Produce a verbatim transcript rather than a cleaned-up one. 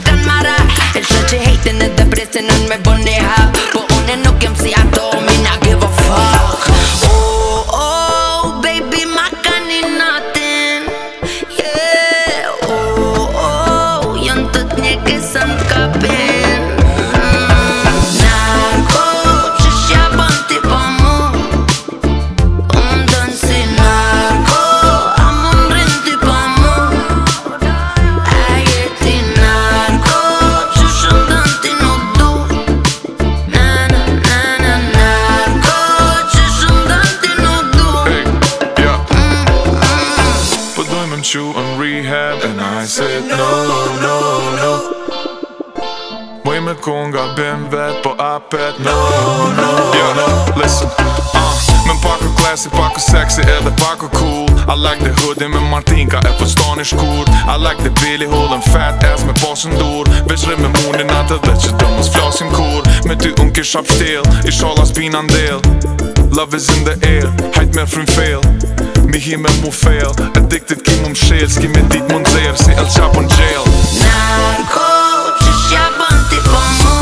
kan marra. Jag kör haten edhe presin unë me bëni hap. Po unë nuk jem si ato, me not give a fuck. Oh, oh, baby, ma kanë i natin. Yeah, oh, oh, janë të t'njeke sa m'kapin. Narko, qëshja bën ti po mu. Unë dën si narko, a mu m'rin ti po mu. A jeti narko, qëshë ndën ti nuk du. Na, na, na, na, narko, qëshë ndën ti nuk du. Hey, yeah. Po dojmë m'qu në rehab and I said no, no, no. Moj me konga bim vet, po apet no, no, yeah, no. Listen, uh, men pak o classy, pak o sexy, edhe pak o cool. I like the hoodie me Martinka, e po stani shkur. I like the Billy Hall and fat ass me pasën dur. Veç rrim me munin atë dhe që do mos flasim kur. Me ty unë kisha pështel, i shala s'pina ndel. Love is in the air, hajt me frym fail. Mi hi me mu fail, addicted ki mu m'shel. S'ki me dit mu n'zer, si El Chapo n'gjel. Narko, qëshja bën ti po mu.